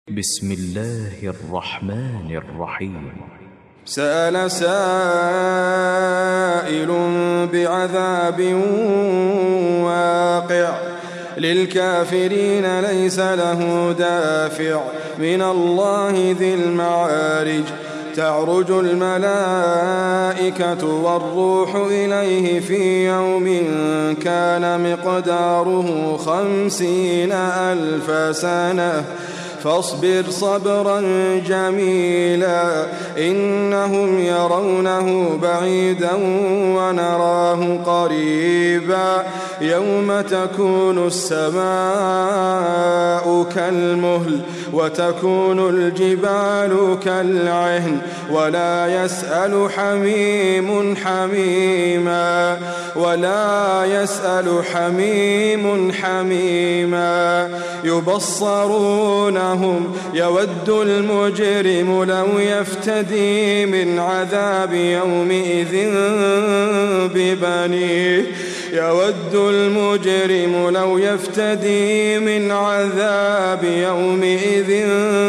بسم الله الرحمن الرحيم. سأل سائل بعذاب واقع للكافرين ليس له دافع من الله ذي المعارج تعرج الملائكة والروح إليه في يوم كان مقداره 50,000 سنة فاصبر صبرا جميلا إنهم يرونه بعيدا ونراه قريبا يوم تكون السماء كالمهل وتكون الجبال كالعهن ولا يسأل حميم حميما يبصرونهم يود المجرم لو يفتدي من عذاب يومئذ ببنيه يود المجرم لو يفتدي من عذاب يومئذ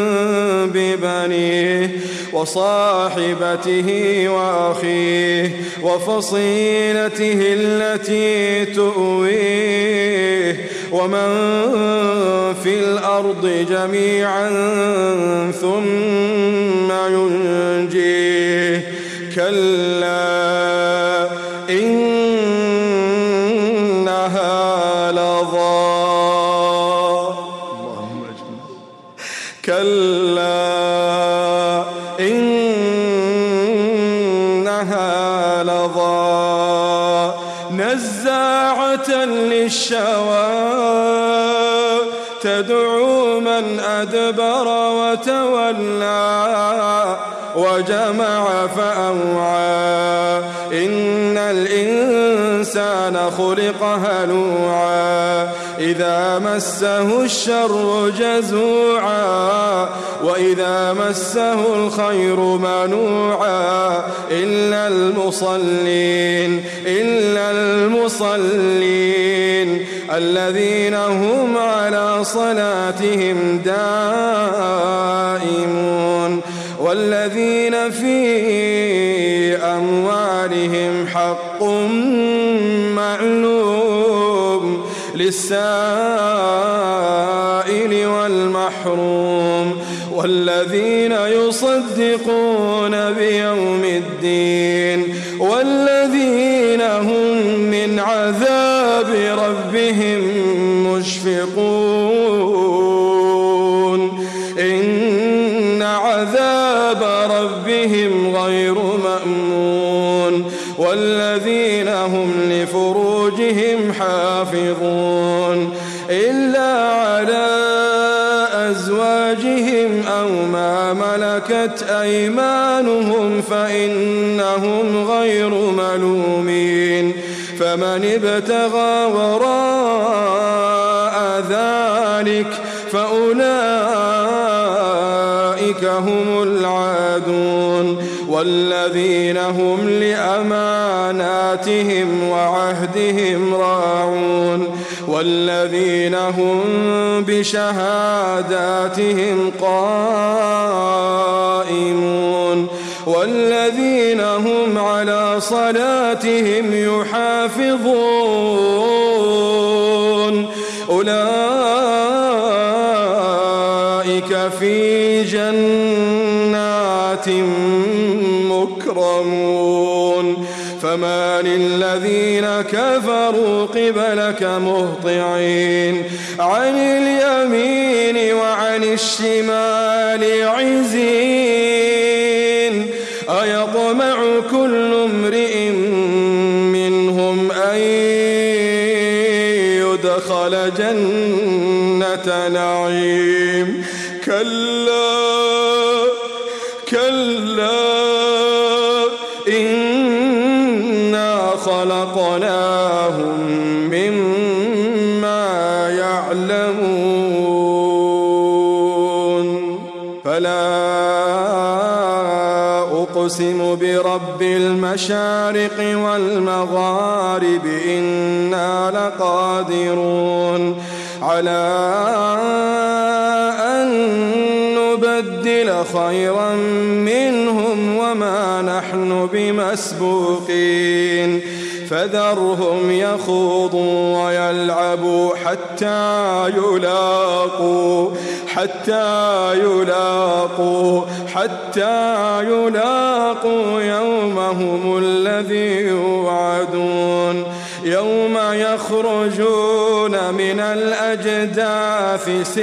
ببنيه وصاحبته وأخيه وفصيلته التي تؤويه ومن في الأرض جميعا ثم ينجيه كلا إنها لظى كلا إنها لظى نزاعة للشوى تدعو من أدبر وتولى وجمع فأوعى إن الإنسان خلق هلوعا إذا مسه الشر جزوعا وإذا مسه الخير منوعا إلا المصلين الذين هم على صلاتهم دائمون والذين في أموالهم حق معلوم للسائل والمحروم والذين يصدقون بيوم الدين والذين هم من عذاب ربهم مشفقون إن عذاب ربهم غير مأمون والذين هم لفروجهم حافظون إلا على أزواجهم أو ما ملكت أيمانهم فإنهم غير ملومين فمن ابتغى وراء ذلك فأولئك هم العادون والذين هم لأماناتهم وعهدهم راعون والذين هم بشهاداتهم قائمون والذين هم على صلاتهم يحافظون أولئك في جنات مكرمون فما للذين كفروا قبلك مهطعين عن اليمين وعن الشمال عزين أيطمع كل امرئ منهم أن يدخل جنة نعيم كلا إنا خلقناهم مما يعلمون فلا أقسم برب المشارق والمغارب إنا لقادرون على أن نبدل خيرا منهم وما نحن بمسبوقين فذرهم يخوضوا ويلعبوا حتى يلاقوا يومهم الذي يوعدون يوم يخرجون من الأجداث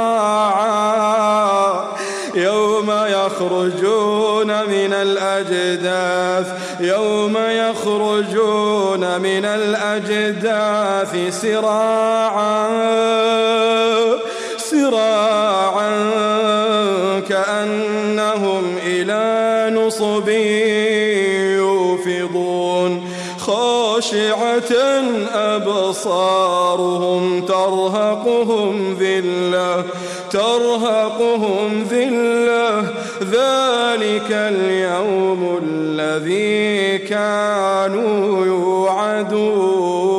سراعا كأنهم إلى نصب يوفضون خاشعة أبصارهم ترهقهم ذلة ذلك اليوم الذي كانوا يوعدون.